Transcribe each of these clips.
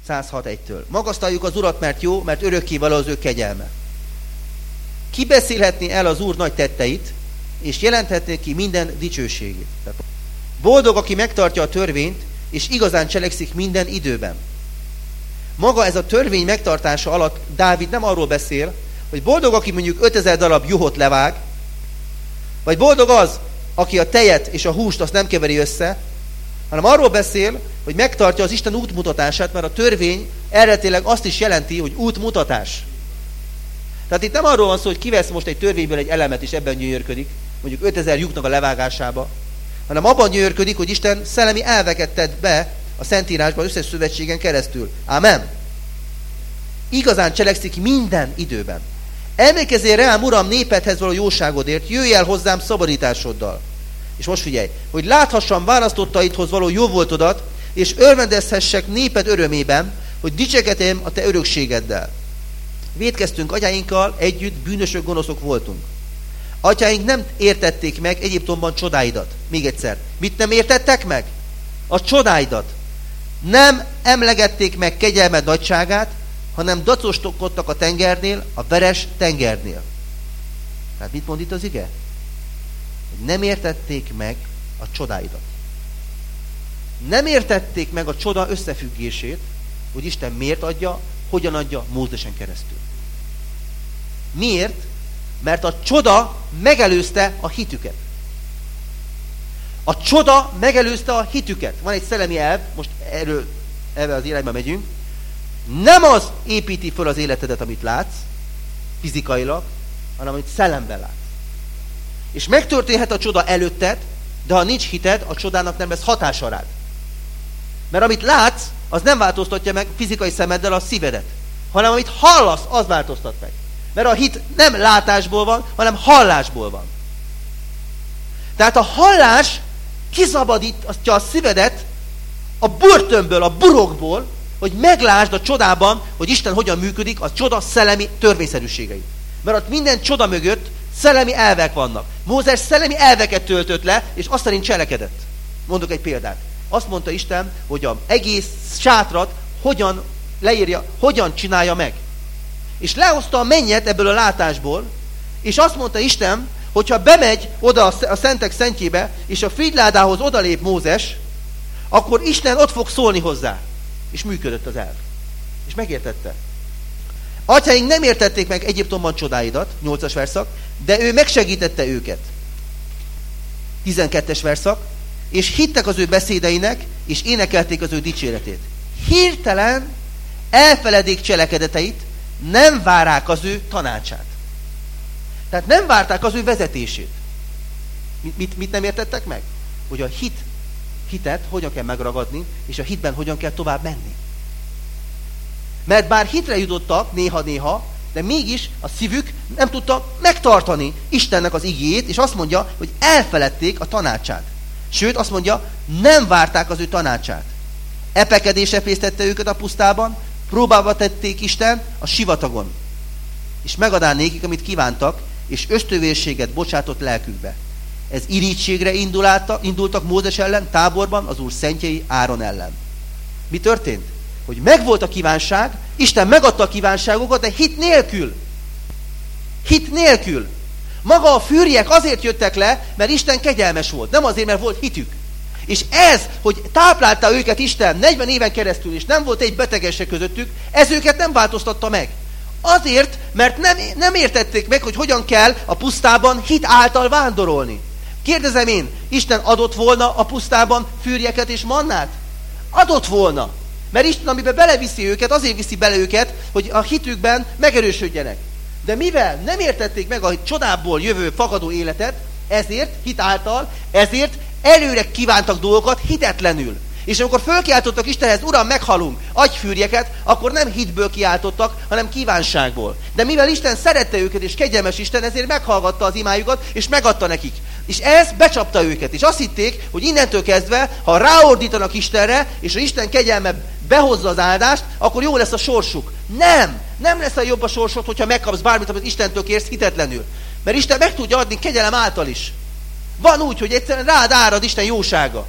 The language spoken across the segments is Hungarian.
106:1-től. Magasztaljuk az Urat, mert jó, mert örökkévaló az ő kegyelme. Ki beszélhetné el az Úr nagy tetteit, és jelenthetné ki minden dicsőségét. Boldog, aki megtartja a törvényt, és igazán cselekszik minden időben. Maga ez a törvény megtartása alatt Dávid nem arról beszél, hogy boldog, aki mondjuk 5000 darab juhot levág, vagy boldog az, aki a tejet és a húst azt nem keveri össze, hanem arról beszél, hogy megtartja az Isten útmutatását, mert a törvény eredetileg azt is jelenti, hogy útmutatás. Tehát itt nem arról van szó, hogy kivesz most egy törvényből egy elemet, és ebben gyönyörködik, mondjuk 5000 lyuknak a levágásába, hanem abban gyönyörködik, hogy Isten szellemi elveket tett be a Szentírásban, az összes szövetségen keresztül. Ámen. Igazán cselekszik minden időben. Emlékezzél rám, Uram, népedhez való jóságodért, jöjj el hozzám szabadításoddal. És most figyelj, hogy láthassam választottaidhoz való jóvoltodat, és örvendezhessek néped örömében, hogy dicsekedjem a te örökségeddel. Vétkeztünk atyáinkkal, együtt bűnösök, gonoszok voltunk. Atyáink nem értették meg Egyiptomban csodáidat. Még egyszer. Mit nem értettek meg? A csodáidat. Nem emlegették meg kegyelmed nagyságát, hanem dacoskodtak a tengernél, a veres tengernél. Tehát mit mond itt az ige? Nem értették meg a csodáidat. Nem értették meg a csoda összefüggését, hogy Isten miért adja, hogyan adja Mózesen keresztül. Miért? Mert a csoda megelőzte a hitüket. A csoda megelőzte a hitüket. Van egy szellemi elv, most erre az irányba megyünk. Nem az építi föl az életedet, amit látsz, fizikailag, hanem amit szellemben látsz. És megtörténhet a csoda előtted, de ha nincs hited, a csodának nem lesz hatása rád. Mert amit látsz, az nem változtatja meg fizikai szemeddel a szívedet, hanem amit hallasz, az változtat meg. Mert a hit nem látásból van, hanem hallásból van. Tehát a hallás kiszabadítja a szívedet a börtönből, a burokból, hogy meglásd a csodában, hogy Isten hogyan működik, a csoda szellemi törvényszerűségeit. Mert ott minden csoda mögött szellemi elvek vannak. Mózes szellemi elveket töltött le, és azt szerint cselekedett. Mondok egy példát. Azt mondta Isten, hogy az egész sátrat hogyan leírja, hogyan csinálja meg. És lehozta a mennyet ebből a látásból, és azt mondta Isten, hogyha bemegy oda a szentek szentjébe, és a frigyládához odalép Mózes, akkor Isten ott fog szólni hozzá. És működött az elv. És megértette. Atyáink nem értették meg Egyiptomban csodáidat, 8-as verszak, de ő megsegítette őket. 12-es verszak, és hittek az ő beszédeinek, és énekelték az ő dicséretét. Hirtelen elfeledék cselekedeteit, nem várák az ő tanácsát. Tehát nem várták az ő vezetését. Mit nem értettek meg? Hogy a hitet hogyan kell megragadni, és a hitben hogyan kell tovább menni. Mert bár hitre jutottak néha-néha, de mégis a szívük nem tudta megtartani Istennek az igéjét, és azt mondja, hogy elfeledték a tanácsát. Sőt, azt mondja, nem várták az ő tanácsát. Epekedésre fésztette őket a pusztában, próbálva tették Isten a sivatagon. És megadál nékik, amit kívántak, és ösztövérséget bocsátott lelkükbe. Ez irítségre indultak Mózes ellen, táborban az Úr szentjei Áron ellen. Mi történt? Hogy megvolt a kívánság, Isten megadta a kívánságokat, de hit nélkül. Hit nélkül. Maga a fűriek azért jöttek le, mert Isten kegyelmes volt. Nem azért, mert volt hitük. És ez, hogy táplálta őket Isten 40 éven keresztül, és nem volt egy betegese közöttük, ez őket nem változtatta meg. Azért, mert nem értették meg, hogy hogyan kell a pusztában hit által vándorolni. Kérdezem én, Isten adott volna a pusztában fűrjeket és mannát? Adott volna. Mert Isten, amiben beleviszi őket, azért viszi bele őket, hogy a hitükben megerősödjenek. De mivel nem értették meg a csodából jövő fakadó életet, ezért, hit által, ezért előre kívántak dolgokat hitetlenül. És amikor fölkiáltottak Istenhez, Uram, meghalunk, adj fűrjeket, akkor nem hitből kiáltottak, hanem kívánságból. De mivel Isten szerette őket, és kegyelmes Isten, ezért meghallgatta az imájukat, és megadta nekik. És ez becsapta őket. És azt hitték, hogy innentől kezdve, ha ráordítanak Istenre, és ha Isten kegyelme behozza az áldást, akkor jó lesz a sorsuk. Nem lesz a jobb a sorsod, hogyha megkapsz bármit, amit Istentől kérsz hitetlenül. Mert Isten meg tudja adni kegyelem által is. Van úgy, hogy egyszerűen rád árad Isten jósága.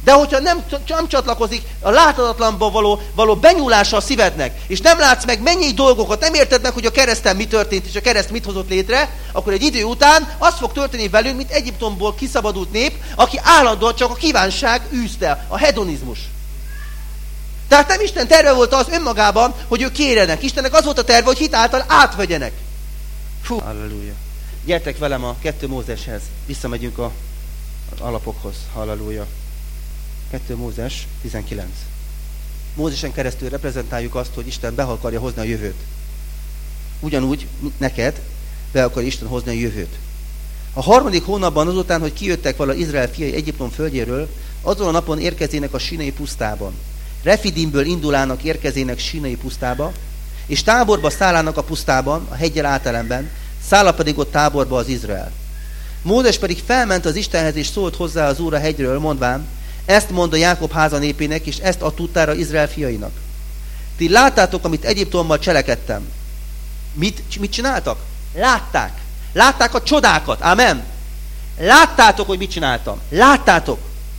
De hogyha nem csatlakozik a láthatatlanba való benyúlása a szívednek, és nem látsz meg mennyi dolgokat, nem érted meg, hogy a kereszten mi történt, és a kereszt mit hozott létre, akkor egy idő után az fog történni velünk, mint Egyiptomból kiszabadult nép, aki állandóan csak a kívánság űzte, a hedonizmus. Tehát nem Isten terve volt az önmagában, hogy ők kérjenek. Istennek az volt a terve, hogy hit által átvegyenek. Fú, halleluja. Gyertek velem a 2 Mózeshez. Visszamegyünk az alapokhoz. Halleluja. 2 Mózes 19. Mózesen keresztül reprezentáljuk azt, hogy Isten be akarja hozni a jövőt. Ugyanúgy, mint neked, be akarja Isten hozni a jövőt. A 3. hónapban azután, hogy kijöttek vala Izrael fiai Egyiptom földjéről, azon a napon érkezének a Sinai pusztában. Refidimből indulának érkezének Sinai pusztába, és táborba szállának a pusztában, a heggyel átelemben, szálla pedig ott táborba az Izrael. Mózes pedig felment az Istenhez, és szólt hozzá az Úr a hegyről, mondván, ezt mondta Jákob háza népének, és ezt ad tudtára Izrael fiainak. Ti láttátok, amit Egyiptommal cselekedtem. Mit csináltak? Látták. Látták a csodákat. Amen. Láttátok, hogy mit csináltam. Láttátok.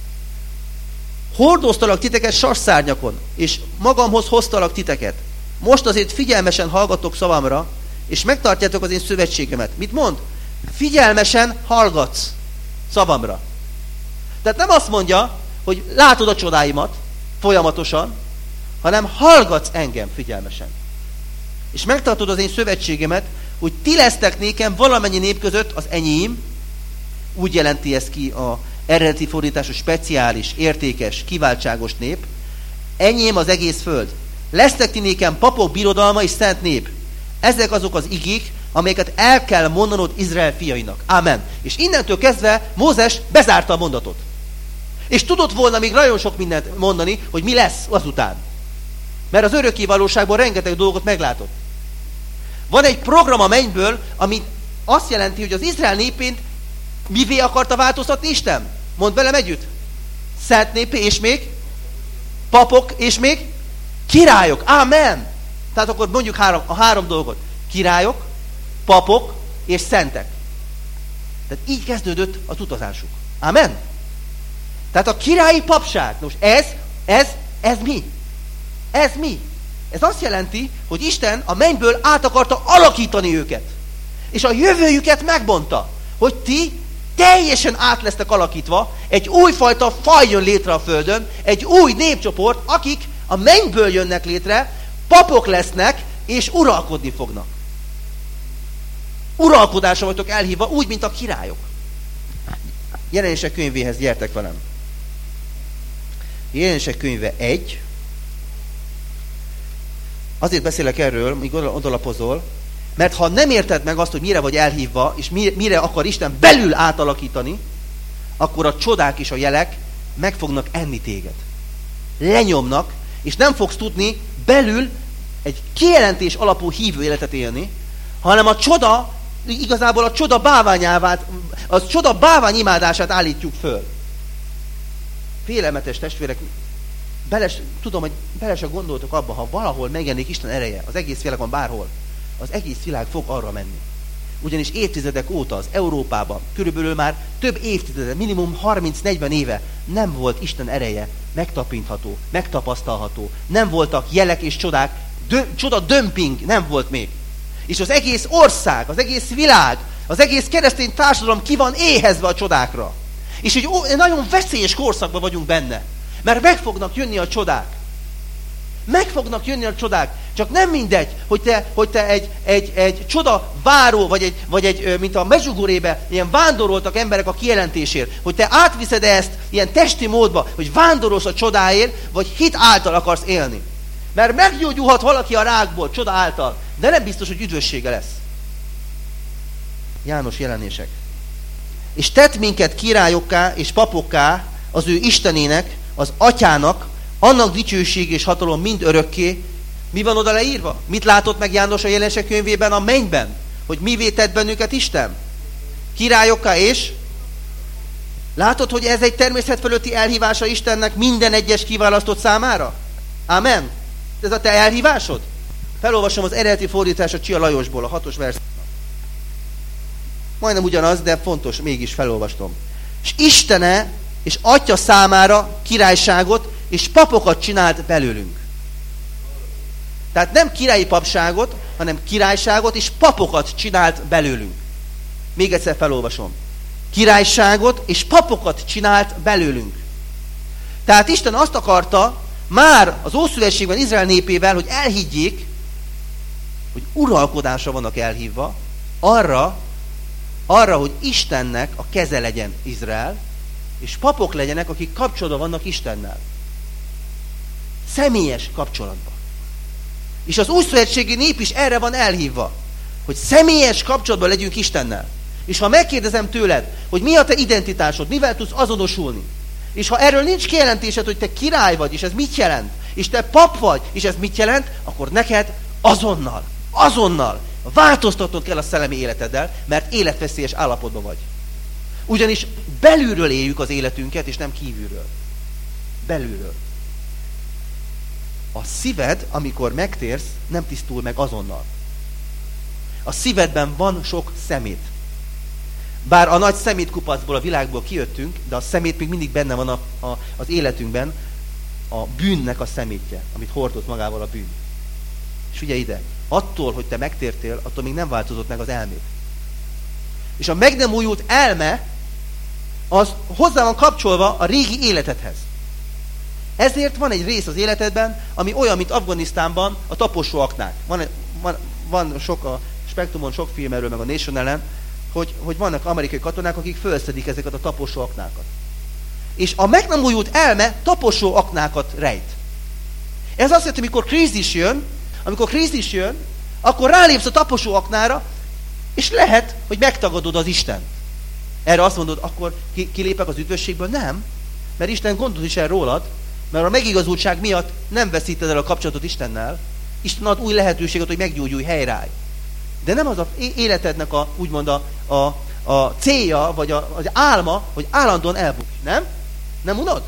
Hordoztalak titeket sasszárnyakon, és magamhoz hoztalak titeket. Most azért figyelmesen hallgatok szavamra, és megtartjátok az én szövetségemet. Mit mond? Figyelmesen hallgatsz szavamra. Tehát nem azt mondja, hogy látod a csodáimat folyamatosan, hanem hallgatsz engem figyelmesen. És megtartod az én szövetségemet, hogy ti lesztek nékem valamennyi nép között az enyém, úgy jelenti ez ki a eredeti fordítású speciális, értékes, kiváltságos nép, enyém az egész föld. Lesztek ti nékem papok, birodalma és szent nép. Ezek azok az igék, amelyeket el kell mondanod Izrael fiainak. Amen. És innentől kezdve Mózes bezárta a mondatot. És tudott volna még nagyon sok mindent mondani, hogy mi lesz azután. Mert az örökké valóságban rengeteg dolgot meglátott. Van egy program a mennyből, ami azt jelenti, hogy az Izrael népét mivé akarta változtatni Isten? Mondd velem együtt. Szent népé, és még papok, és még királyok. Amen. Tehát akkor mondjuk a három dolgot. Királyok, papok és szentek. Tehát így kezdődött az utazásuk. Amen. Tehát a királyi papság. Most ez mi? Ez mi? Ez azt jelenti, hogy Isten a mennyből át akarta alakítani őket. És a jövőjüket megmondta, hogy ti teljesen át lesznek alakítva, egy újfajta faj jön létre a földön, egy új népcsoport, akik a mennyből jönnek létre, papok lesznek, és uralkodni fognak. Uralkodásra vagytok elhívva, úgy, mint a királyok. Jelenések könyvéhez gyertek velem. Jelenések könyve 1. Azért beszélek erről, míg odalapozol, mert ha nem érted meg azt, hogy mire vagy elhívva, és mire akar Isten belül átalakítani, akkor a csodák és a jelek meg fognak enni téged. Lenyomnak, és nem fogsz tudni belül egy kijelentés alapú hívő életet élni, hanem a csoda, igazából a csoda báványávát, a csoda bávány imádását állítjuk föl. Félelmetes testvérek, tudom, hogy bele se gondoltok abba, ha valahol megjelenik Isten ereje, az egész világon bárhol, az egész világ fog arra menni. Ugyanis évtizedek óta az Európában, körülbelül már több évtizede, minimum 30-40 éve nem volt Isten ereje megtapintható, megtapasztalható. Nem voltak jelek és csodák, csoda dömping nem volt még. És az egész ország, az egész világ, az egész keresztény társadalom ki van éhezve a csodákra. És egy nagyon veszélyes korszakban vagyunk benne. Mert meg fognak jönni a csodák. Meg fognak jönni a csodák. Csak nem mindegy, hogy te egy csoda váró, vagy egy mint a Mezsugurébe, ilyen vándoroltak emberek a kijelentésért, hogy te átviszed ezt ilyen testi módba, hogy vándorolsz a csodáért, vagy hit által akarsz élni. Mert meggyógyulhat valaki a rákból, csoda által, de nem biztos, hogy üdvössége lesz. János jelenések. És tett minket királyokká és papokká az ő Istenének, az Atyának, annak dicsőség és hatalom mind örökké. Mi van oda leírva? Mit látott meg János a jelenések könyvében a mennyben? Hogy mivé tett bennünket Isten? Királyokká és? Látod, hogy ez egy természet fölötti elhívása Istennek minden egyes kiválasztott számára? Amen. Ez a te elhívásod? Felolvasom az eredeti fordításot Csia Lajosból, a 6. vers. Majdnem ugyanaz, de fontos, mégis felolvastom. És Istene és Atya számára királyságot és papokat csinált belőlünk. Tehát nem királyi papságot, hanem királyságot és papokat csinált belőlünk. Még egyszer felolvasom. Királyságot és papokat csinált belőlünk. Tehát Isten azt akarta már az Ószövetségben Izrael népével, hogy elhiggyék, hogy uralkodásra vannak elhívva, arra, hogy Istennek a keze legyen Izrael, és papok legyenek, akik kapcsolatban vannak Istennel. Személyes kapcsolatban. És az újszövetségi nép is erre van elhívva, hogy személyes kapcsolatban legyünk Istennel. És ha megkérdezem tőled, hogy mi a te identitásod, mivel tudsz azonosulni, és ha erről nincs kijelentésed, hogy te király vagy, és ez mit jelent, és te pap vagy, és ez mit jelent, akkor neked azonnal változtatnod kell a szellemi életeddel, mert életveszélyes állapotban vagy. Ugyanis belülről éljük az életünket, és nem kívülről. Belülről. A szíved, amikor megtérsz, nem tisztul meg azonnal. A szívedben van sok szemét. Bár a nagy szemétkupacból, a világból kijöttünk, de a szemét még mindig benne van az életünkben, a bűnnek a szemétje, amit hordoz magával a bűn. És ugye ide, attól, hogy te megtértél, attól még nem változott meg az elméd. És a meg nem újult elme, az hozzá van kapcsolva a régi életedhez. Ezért van egy rész az életedben, ami olyan, mint Afganisztánban a taposóaknák. Van sok a Spektrumon, sok film erről, meg a National-en, hogy vannak amerikai katonák, akik felszedik ezeket a taposóaknákat. És a meg nem újult elme taposóaknákat rejt. Ez azt jelenti, amikor krízis jön, akkor rálépsz a taposóaknára, és lehet, hogy megtagadod az Istent. Erre azt mondod, akkor kilépek az üdvösségből? Nem. Mert Isten gondol is el rólad, mert a megigazultság miatt nem veszíted el a kapcsolatot Istennel. Isten ad új lehetőséget, hogy meggyógyulj, helyreállj. De nem az az életednek úgymond a célja, vagy az álma, hogy állandóan elbukj. Nem? Nem unod?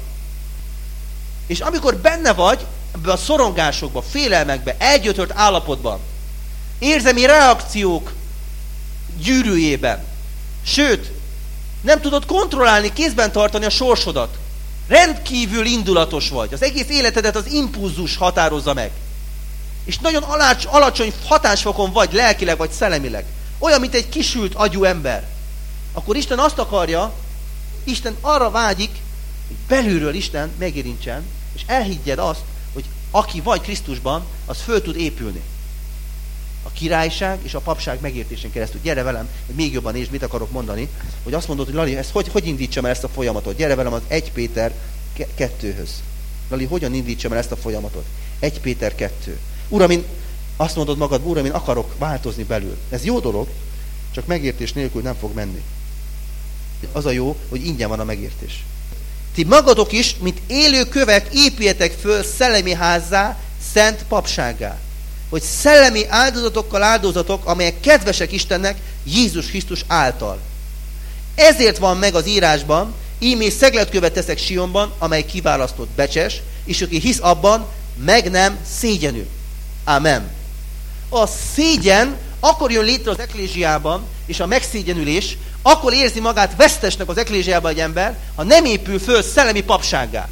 És amikor benne vagy, ebben a szorongásokban, félelmekben, elgyötört állapotban, érzelmi reakciók gyűrűjében, sőt, nem tudod kontrollálni, kézben tartani a sorsodat. Rendkívül indulatos vagy. Az egész életedet az impulzus határozza meg. És nagyon alacsony hatásfokon vagy, lelkileg vagy szellemileg. Olyan, mint egy kisült agyú ember. Akkor Isten azt akarja, Isten arra vágyik, hogy belülről Isten megérintsen, és elhiggyed azt, hogy aki vagy Krisztusban, az föl tud épülni. A királyság és a papság megértésén keresztül. Gyere velem, hogy még jobban nézd, mit akarok mondani. Hogy azt mondod, hogy Lali, ezt hogy indítsam el ezt a folyamatot? Gyere velem az 1 Péter 2-höz. Lali, hogyan indítsam el ezt a folyamatot? 1 Péter 2. Uram, én azt mondod magad, Uram, én akarok változni belül. Ez jó dolog, csak megértés nélkül nem fog menni. Az a jó, hogy ingyen van a megértés. Ti magatok is, mint élő kövek, épüljetek föl szellemi házzá, szent papsággá. Hogy szellemi áldozatokkal áldozatok, amelyek kedvesek Istennek Jézus Krisztus által. Ezért van meg az írásban, ímé szegletkövet teszek Sionban, amely kiválasztott becses, és aki hisz abban, meg nem szégyenül. Amen. A szégyen akkor jön létre az eklézsiában, és a megszégyenülés, akkor érzi magát vesztesnek az eklézsiában egy ember, ha nem épül föl szellemi papsággá.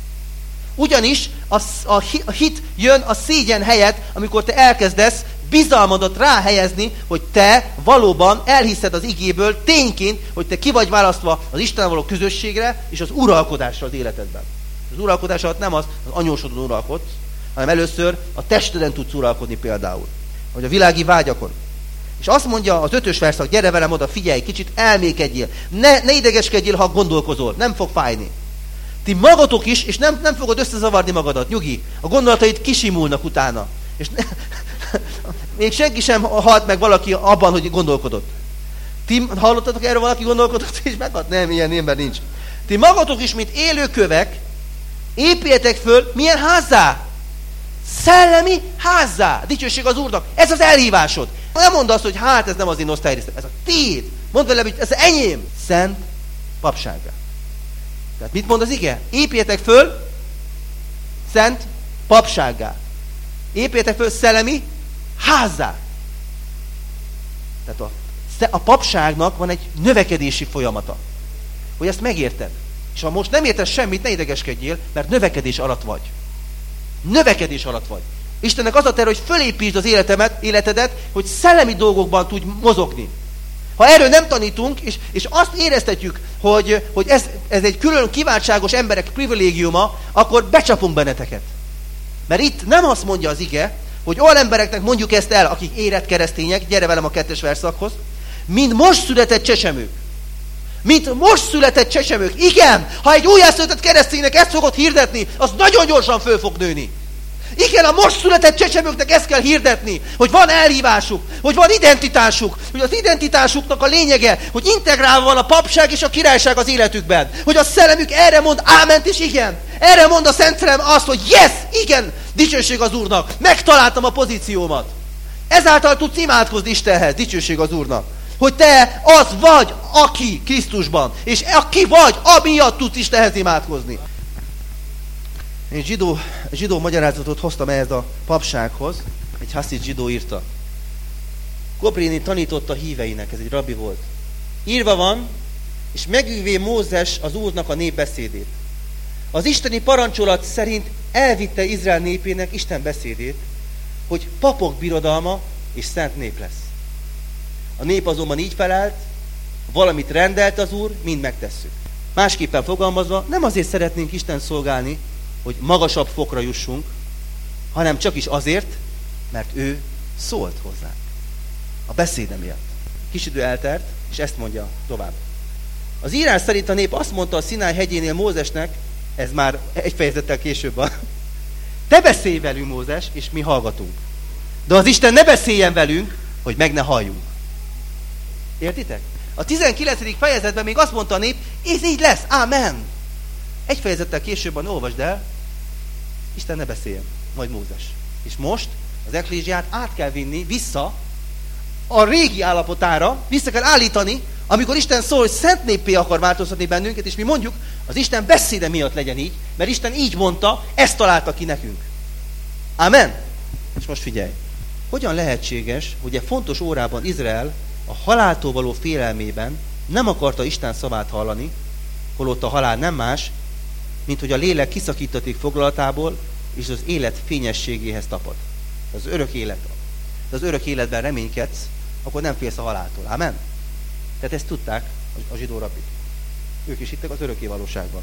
Ugyanis a hit jön a szégyen helyett, amikor te elkezdesz bizalmadat ráhelyezni, hogy te valóban elhiszed az igéből tényként, hogy te ki vagy választva az Istennel való közösségre és az uralkodásra az életedben. Az uralkodás alatt nem az anyósodon uralkodsz, hanem először a testeden tudsz uralkodni például. Vagy a világi vágyakon. És azt mondja az 5-ös verszak, gyere velem oda, figyelj, kicsit elmékedjél. Ne idegeskedjél, ha gondolkozol, nem fog fájni. Ti magatok is, és nem fogod összezavarni magadat, nyugi. A gondolataid kisimulnak utána. És még senki sem halt meg valaki abban, hogy gondolkodott. Ti hallottatok erről, valaki gondolkodott, és meghalt? Nem, ilyen ember nincs. Ti magatok is, mint élő kövek, épüljetek föl, milyen házzá? Szellemi házzá. Dicsőség az Úrnak. Ez az elhívásod. Nem mondd azt, hogy hát ez nem az én osztályrészem. Ez a tiéd. Mondd velem, hogy ez enyém. Szent papsággá. Tehát mit mond az ige? Épüljetek föl szent papsággá. Épüljetek föl szellemi házzá. Tehát a papságnak van egy növekedési folyamata. Hogy ezt megérted. És ha most nem értesz semmit, ne idegeskedjél, mert növekedés alatt vagy. Növekedés alatt vagy. Istennek az a terve, hogy fölépítsd az életedet, hogy szellemi dolgokban tudj mozogni. Ha erről nem tanítunk, és azt éreztetjük, hogy ez egy külön kiváltságos emberek privilégiuma, akkor becsapunk benneteket. Mert itt nem azt mondja az ige, hogy olyan embereknek mondjuk ezt el, akik érett keresztények, gyere velem a 2. verszakhoz, mint most született csecsemők. Mint most született csecsemők. Igen, ha egy újjászületett kereszténynek ezt fogod hirdetni, az nagyon gyorsan föl fog nőni. Igen, a most született csecsemőknek ezt kell hirdetni, hogy van elhívásuk, hogy van identitásuk, hogy az identitásuknak a lényege, hogy integrálva van a papság és a királyság az életükben. Hogy a szellemük erre mond áment és igen. Erre mond a Szent Szellem azt, hogy yes, igen, dicsőség az Úrnak. Megtaláltam a pozíciómat. Ezáltal tudsz imádkozni Istenhez, dicsőség az Úrnak. Hogy te az vagy, aki Krisztusban, és aki vagy, amiatt tudsz Istenhez imádkozni. Én zsidó magyarázatot hoztam ehhez a papsághoz, egy haszid zsidó írta. Kopréni tanította híveinek, ez egy rabbi volt. Írva van, és megűvé Mózes az Úrnak a népbeszédét. Az isteni parancsolat szerint elvitte Izrael népének Isten beszédét, hogy papok birodalma és szent nép lesz. A nép azonban így felelt, valamit rendelt az Úr, mind megtesszük. Másképpen fogalmazva, nem azért szeretnénk Isten szolgálni, hogy magasabb fokra jussunk, hanem csak is azért, mert ő szólt hozzánk. A beszéde miatt. Kis idő eltelt, és ezt mondja tovább. Az írás szerint a nép azt mondta a Szináj hegyénél Mózesnek, ez már egy fejezettel később van, te beszélj velünk, Mózes, és mi hallgatunk. De az Isten ne beszéljen velünk, hogy meg ne halljunk. Értitek? A 19. fejezetben még azt mondta a nép, ez így lesz, ámen. Egy fejezettel későbben olvasd el, Isten ne beszéljen, majd Mózes. És most az eklézsiát át kell vinni vissza a régi állapotára, vissza kell állítani, amikor Isten szól, hogy szent néppé akar változtatni bennünket, és mi mondjuk, az Isten beszéde miatt legyen így, mert Isten így mondta, ezt találta ki nekünk. Amen. És most figyelj, hogyan lehetséges, hogy egy fontos órában Izrael a haláltól való félelmében nem akarta Isten szavát hallani, holott a halál nem más, mint hogy a lélek kiszakítatik foglalatából, és az élet fényességéhez tapad. Az örök élet. De az örök életben reménykedsz, akkor nem félsz a haláltól. Amen? Tehát ezt tudták a zsidó rabbik. Ők is hittek az örökké valóságban.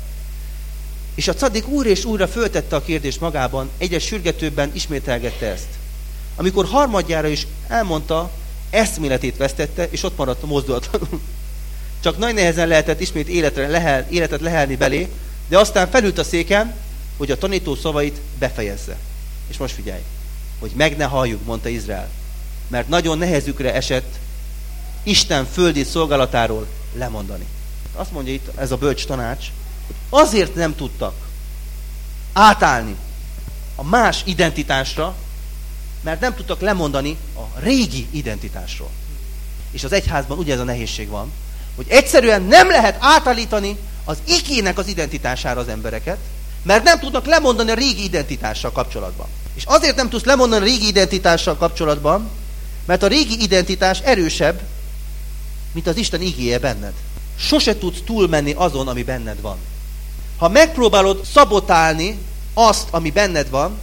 És a cadik újra és újra föltette a kérdést magában, egyre sürgetőbben ismételgette ezt. Amikor harmadjára is elmondta, eszméletét vesztette, és ott maradt a mozdulatlanul. Csak nagy nehezen lehetett ismét életet lehelni belé, de aztán felült a széken, hogy a tanító szavait befejezze. És most figyelj, hogy meg ne halljuk, mondta Izrael, mert nagyon nehezükre esett Isten földi szolgálatáról lemondani. Azt mondja itt ez a bölcs tanács, hogy azért nem tudtak átállni a más identitásra, mert nem tudtak lemondani a régi identitásról. És az egyházban ugye ez a nehézség van, hogy egyszerűen nem lehet átállítani az igének az identitására az embereket, mert nem tudnak lemondani a régi identitással kapcsolatban. És azért nem tudsz lemondani a régi identitással kapcsolatban, mert a régi identitás erősebb, mint az Isten igéje benned. Sose tudsz túlmenni azon, ami benned van. Ha megpróbálod szabotálni azt, ami benned van,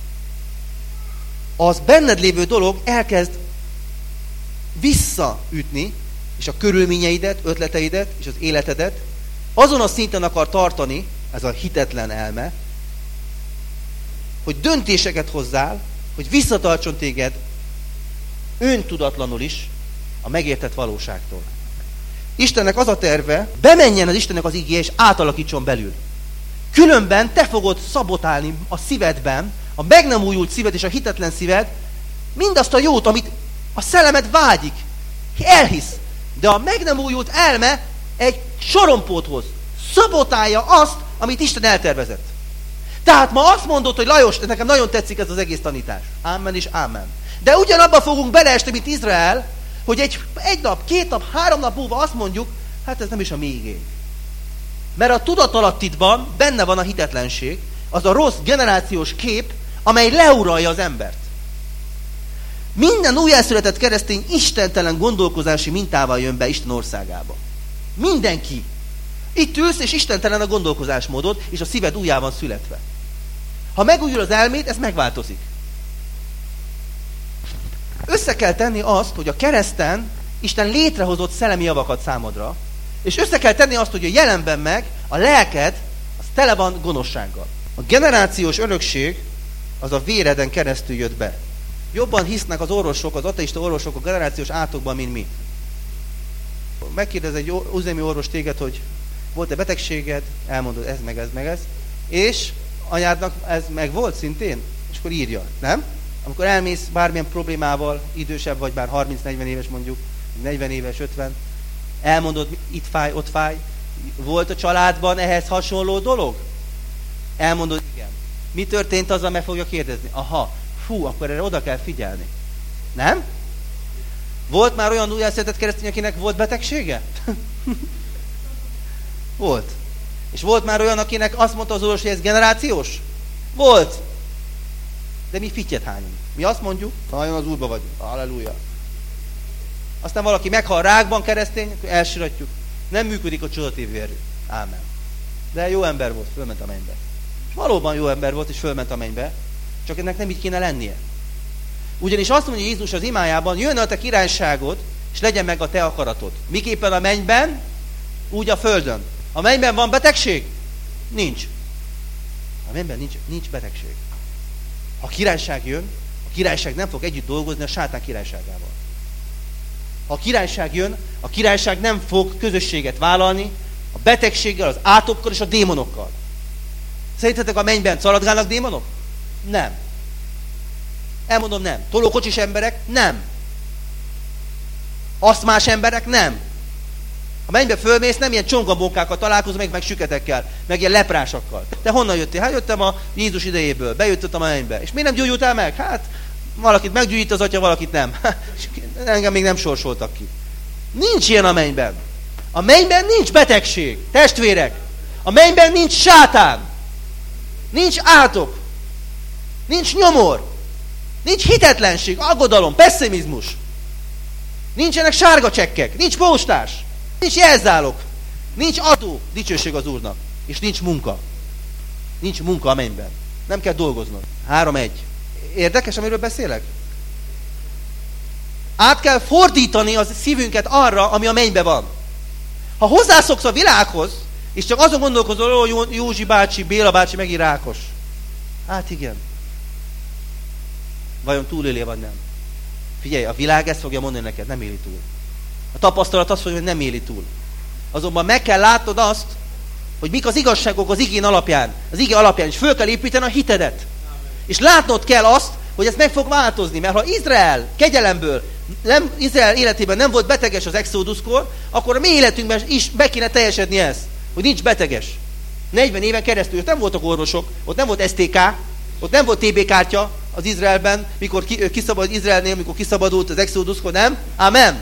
az benned lévő dolog elkezd visszaütni, és a körülményeidet, ötleteidet és az életedet azon a szinten akar tartani, ez a hitetlen elme, hogy döntéseket hozzál, hogy visszatartson téged öntudatlanul is a megértett valóságtól. Istennek az a terve, bemenjen az Istennek az igéje, és átalakítson belül. Különben te fogod szabotálni a szívedben, a meg nem újult szíved és a hitetlen szíved, mindazt a jót, amit a szellemed vágyik, elhisz. De a meg nem újult elme egy sorompót hoz. Szabotálja azt, amit Isten eltervezett. Tehát ma azt mondod, hogy Lajos, nekem nagyon tetszik ez az egész tanítás. Ámen és ámen. De ugyanabba fogunk beleesni, mint Izrael, hogy egy nap, 2 nap, 3 nap múlva azt mondjuk, hát ez nem is a mi igény. Mert a tudatalattiban benne van a hitetlenség, az a rossz generációs kép, amely leuralja az embert. Minden újjászületett keresztény istentelen gondolkozási mintával jön be Isten országába. Mindenki. Itt ülsz, és istentelen a gondolkozásmódod, és a szíved újjá van születve. Ha megújul az elméd, ez megváltozik. Össze kell tenni azt, hogy a kereszten Isten létrehozott szellemi javakat számodra, és össze kell tenni azt, hogy a jelenben meg a lelked, az tele van gonoszsággal. A generációs örökség az a véreden keresztül jött be. Jobban hisznek az orvosok, az ateista orvosok a generációs átokban, mint mi. Megkérdez egy üzemi orvos téged, hogy volt-e betegséged, elmondod ez, meg ez, és anyádnak ez meg volt szintén, és akkor írja, nem? Amikor elmész bármilyen problémával, idősebb vagy, bár 30-40 éves mondjuk, 40 éves, 50, elmondod, itt fáj, ott fáj, volt a családban ehhez hasonló dolog? Elmondod, igen. Mi történt, azzal meg fogja kérdezni. Aha, akkor erre oda kell figyelni. Nem? Volt már olyan újjászületett keresztény, akinek volt betegsége? Volt. És volt már olyan, akinek azt mondta az orvos, hogy ez generációs? Volt. De mi fittyet hányunk. Mi azt mondjuk, nagyon az Úrba vagyunk. Halleluja. Aztán valaki meghal rákban keresztény, akkor elsiratjuk. Nem működik a csodatévő erő. Ámen. De jó ember volt, fölment a mennybe. És valóban jó ember volt, és fölment a mennybe. Csak ennek nem így kéne lennie. Ugyanis azt mondja Jézus az imájában, jön a te királyságod, és legyen meg a te akaratod. Miképpen a mennyben, úgy a földön. A mennyben van betegség? Nincs. A mennyben nincs betegség. Ha a királyság jön, a királyság nem fog együtt dolgozni a sátán királyságával. Ha a királyság jön, a királyság nem fog közösséget vállalni a betegséggel, az átokkal és a démonokkal. Szerintetek a mennyben szaladgálnak démonok? Nem. Elmondom, nem. Tolókocsis emberek? Nem. Asztmás emberek? Nem. A mennybe fölmész, nem ilyen csongabókákkal találkozom, meg süketekkel, meg ilyen leprásakkal. Te honnan jöttél? Hát jöttem a Jézus idejéből, bejöttem a mennybe. És miért nem gyógyultál meg? Hát valakit meggyógyít az atya, valakit nem. Engem még nem sorsoltak ki. Nincs ilyen a mennyben. A mennyben nincs betegség, testvérek. A mennyben nincs sátán. Nincs átok. Nincs nyomor. Nincs hitetlenség, aggodalom, pessimizmus. Nincsenek sárga csekkek, nincs postás, nincs jelzálog, nincs adó, dicsőség az Úrnak. És nincs munka. Nincs munka a mennyben. Nem kell dolgoznod. 3-1. Érdekes, amiről beszélek? Át kell fordítani az szívünket arra, ami a mennyben van. Ha hozzászoksz a világhoz, és csak azon gondolkozol, hogy Józsi bácsi, Béla bácsi megint rákos. Hát igen. Vajon túlélje, vagy nem? Figyelj, a világ ezt fogja mondani neked, nem éli túl. A tapasztalat azt mondja, hogy nem éli túl. Azonban meg kell látnod azt, hogy mik az igazságok az igén alapján. Az igé alapján is föl kell építeni a hitedet. Amen. És látnod kell azt, hogy ez meg fog változni. Mert ha Izrael kegyelemből, Izrael életében nem volt beteges az exoduskor, akkor a mi életünkben is be kéne teljesedni ez, hogy nincs beteges. 40 éven keresztül ott nem voltak orvosok, ott nem volt STK, ott nem volt TB kártya az Izraelben, mikor Izraelnél, mikor kiszabadult az exoduskor, nem? Amen.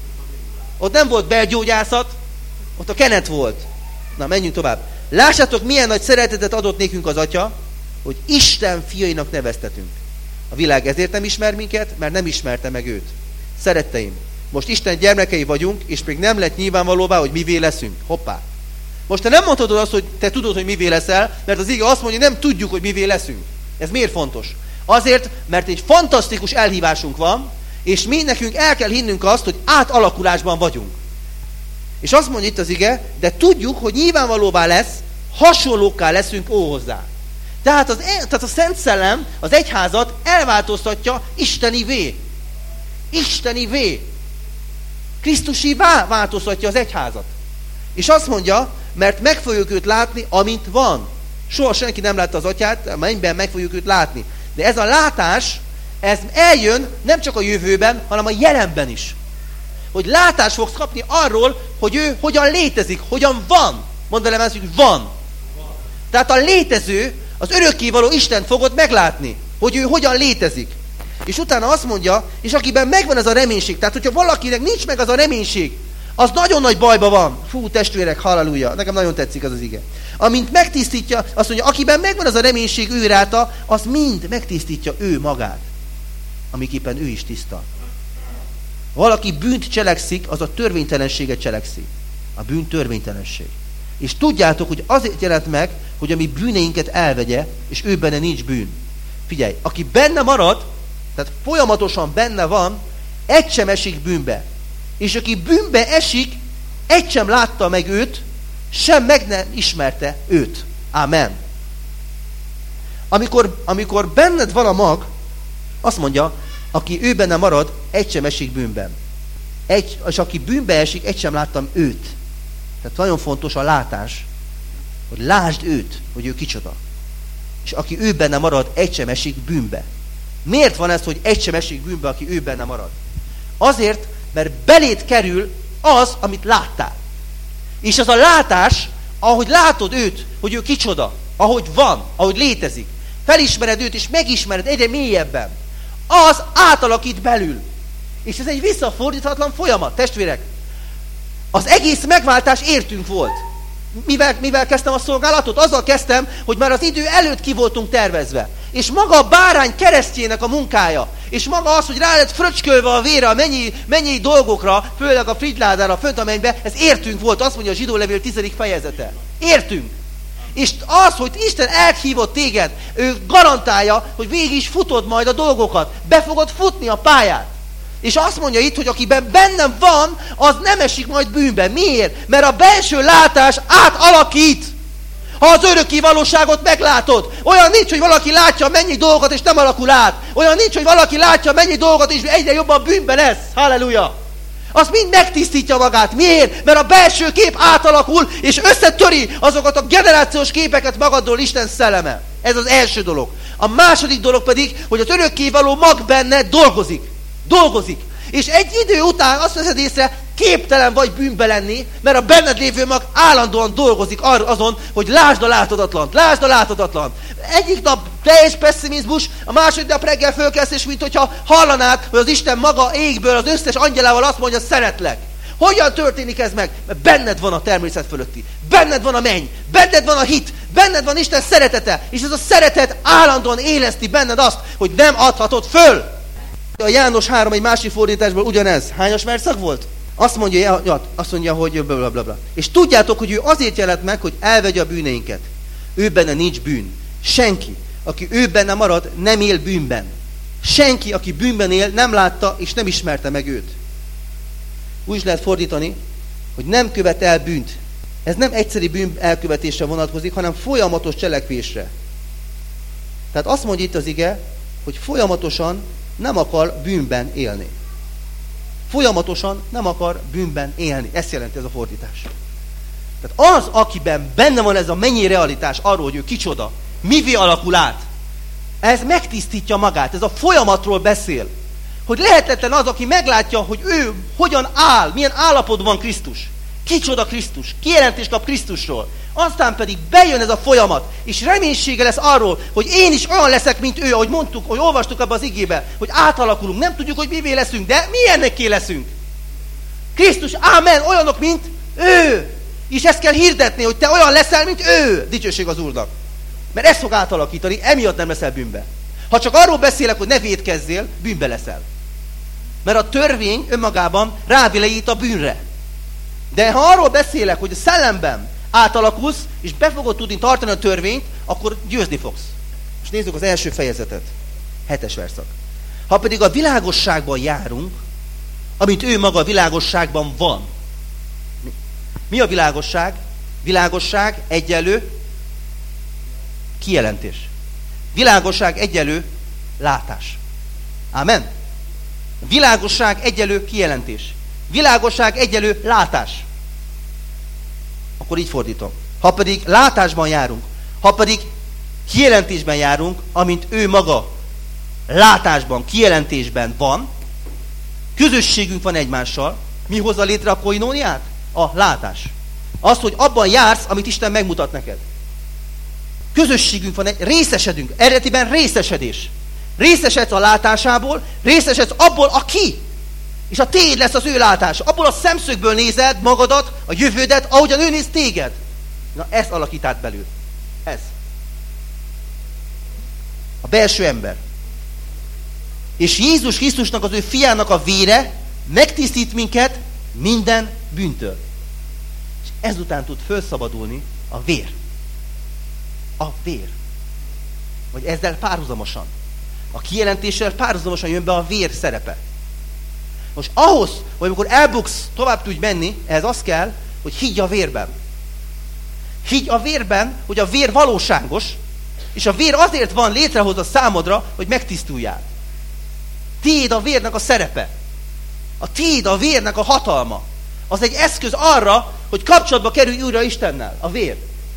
Ott nem volt belgyógyászat, ott a kenet volt. Na, menjünk tovább. Lássátok, milyen nagy szeretetet adott nékünk az Atya, hogy Isten fiainak neveztetünk. A világ ezért nem ismer minket, mert nem ismerte meg őt. Szeretteim, most Isten gyermekei vagyunk, és még nem lett nyilvánvalóvá, hogy mivé leszünk. Hoppá! Most te nem mondhatod azt, hogy te tudod, hogy mivé leszel, mert az ige azt mondja, hogy nem tudjuk, hogy mivé leszünk. Ez miért fontos? Azért, mert egy fantasztikus elhívásunk van, és mi nekünk el kell hinnünk azt, hogy átalakulásban vagyunk. És azt mondja itt az ige, de tudjuk, hogy nyilvánvalóvá lesz, hasonlókká leszünk hozzá. Tehát a Szent Szellem az egyházat elváltoztatja istenivé. Istenivé. Krisztusivá változtatja az egyházat. És azt mondja, mert meg fogjuk őt látni, amint van. Soha senki nem látta az Atyát, a mennyben meg fogjuk őt látni. De ez a látás, ez eljön nem csak a jövőben, hanem a jelenben is. Hogy látást fogsz kapni arról, hogy ő hogyan létezik, hogyan van. Mondd velem ezt, hogy van. Tehát a létező, az örökkévaló Istent fogod meglátni, hogy ő hogyan létezik. És utána azt mondja, és akiben megvan ez a reménység, tehát hogyha valakinek nincs meg az a reménység, az nagyon nagy bajba van. Fú, testvérek, halleluja, nekem nagyon tetszik az ige. Amint megtisztítja, azt mondja, akiben megvan az a reménység ő ráta, az mind megtisztítja ő magát. Amiképpen ő is tiszta. Valaki bűnt cselekszik, az a törvénytelenséget cselekszik. A bűn törvénytelenség. És tudjátok, hogy azért jelent meg, hogy a mi bűneinket elvegye, és ő benne nincs bűn. Figyelj, aki benne marad, tehát folyamatosan benne van, egy sem esik bűnbe. És aki bűnbe esik, egy sem látta meg őt, sem meg nem ismerte őt. Amen. Amikor benned van a mag, azt mondja, aki ő benne marad, egy sem esik bűnben. És aki bűnbe esik, egy sem láttam őt. Tehát nagyon fontos a látás, hogy lásd őt, hogy ő kicsoda. És aki ő benne marad, egy sem esik bűnbe. Miért van ez, hogy egy sem esik bűnbe, aki ő benne marad? Azért, mert beléd kerül az, amit láttál. És az a látás, ahogy látod őt, hogy ő kicsoda, ahogy van, ahogy létezik, felismered őt, és megismered egyre mélyebben, az átalakít belül. És ez egy visszafordíthatatlan folyamat, testvérek. Az egész megváltás értünk volt. Mivel kezdtem a szolgálatot? Azzal kezdtem, hogy már az idő előtt ki voltunk tervezve. És maga a bárány keresztjének a munkája, és maga az, hogy rá lett fröcskölve a vére a mennyi dolgokra, főleg a frigyládára, fönt a mennybe, ez értünk volt, azt mondja a Zsidó levél 10. fejezete. Értünk. És az, hogy Isten elhívott téged, ő garantálja, hogy végig is futod majd a dolgokat, be fogod futni a pályát. És azt mondja itt, hogy akiben bennem van, az nem esik majd bűnbe. Miért? Mert a belső látás átalakít. Ha az örökké valóságot meglátod, olyan nincs, hogy valaki látja mennyi dolgot, és nem alakul át. Olyan nincs, hogy valaki látja mennyi dolgot, és egyre jobban bűnbe lesz. Halleluja! Az mind megtisztítja magát. Miért? Mert a belső kép átalakul, és összetöri azokat a generációs képeket magadról Isten szelleme. Ez az első dolog. A második dolog pedig, hogy az örökkévaló mag benne dolgozik. És egy idő után azt veszed észre, képtelen vagy bűnbe lenni, mert a benned lévő mag állandóan dolgozik azon, hogy lásd a látadatlant. Egyik nap teljes pessimizmus, a második nap reggel fölkelsz, és mint hogyha hallanád, hogy az Isten maga égből az összes angyalával azt mondja, szeretlek. Hogyan történik ez meg? Mert benned van a természet fölötti, benned van a menny, benned van a hit, benned van Isten szeretete, és ez a szeretet állandóan éleszti benned azt, hogy nem adhatod föl. A János 3 egy másik fordításból ugyanez. Hányas verszak volt? Azt mondja, hogy blablabla. És tudjátok, hogy ő azért jelent meg, hogy elvegye a bűneinket. Ő benne nincs bűn. Senki, aki ő benne marad, nem él bűnben. Senki, aki bűnben él, nem látta és nem ismerte meg őt. Úgy is lehet fordítani, hogy nem követ el bűnt. Ez nem egyszeri bűn elkövetésre vonatkozik, hanem folyamatos cselekvésre. Tehát azt mondja itt az ige, hogy folyamatosan nem akar bűnben élni. Folyamatosan nem akar bűnben élni. Ezt jelenti ez a fordítás. Tehát az, akiben benne van ez a mennyi realitás arról, hogy ő kicsoda, mivé alakul át, ez megtisztítja magát, ez a folyamatról beszél. Hogy lehetetlen az, aki meglátja, hogy ő hogyan áll, milyen állapotban van Krisztus. Kicsoda Krisztus, kijelentést kap Krisztusról. Aztán pedig bejön ez a folyamat, és reménysége lesz arról, hogy én is olyan leszek, mint ő, ahogy mondtuk, hogy olvastuk abba az igébe, hogy átalakulunk. Nem tudjuk, hogy mivé leszünk, de milyennek leszünk. Krisztus, ámen, olyanok, mint ő. És ezt kell hirdetni, hogy te olyan leszel, mint ő. Dicsőség az Úrnak. Mert ezt fog átalakítani, emiatt nem leszel bűnbe. Ha csak arról beszélek, hogy ne vétkezzél, bűnbe leszel. Mert a törvény önmagában rávilágít a bűnre. De ha arról beszélek, hogy a szellemben átalakulsz, és be fogod tudni tartani a törvényt, akkor győzni fogsz. És nézzük az első fejezetet. 7. verszak. Ha pedig a világosságban járunk, amint ő maga a világosságban van. Mi a világosság? Világosság egyenlő kijelentés. Világosság egyenlő látás. Ámen? Világosság egyenlő kijelentés. Világosság egyenlő látás. Akkor így fordítom. Ha pedig látásban járunk, ha pedig kijelentésben járunk, amint ő maga látásban, kijelentésben van, közösségünk van egymással. Mi hozza létre a koinóniát? A látás. Az, hogy abban jársz, amit Isten megmutat neked. Közösségünk van, részesedünk. Eredetiben részesedés. Részesedsz a látásából, részesedsz abból, aki. És a tiéd lesz az ő látása. Abból a szemszögből nézed magadat, a jövődet, ahogyan ő néz téged. Na, ez alakít át belül. Ez. A belső ember. És Jézus Krisztusnak, az ő fiának a vére megtisztít minket minden bűntől. És ezután tud felszabadulni a vér. A vér. Vagy ezzel párhuzamosan. A kijelentéssel párhuzamosan jön be a vér szerepe. Most ahhoz, hogy amikor elbuksz, tovább tudj menni, ehhez az kell, hogy higgy a vérben. Higgy a vérben, hogy a vér valóságos, és a vér azért van létrehozva számodra, hogy megtisztuljál. Tiéd a vérnek a szerepe. Tiéd a vérnek a hatalma. Az egy eszköz arra, hogy kapcsolatba kerülj újra Istennel. A vér.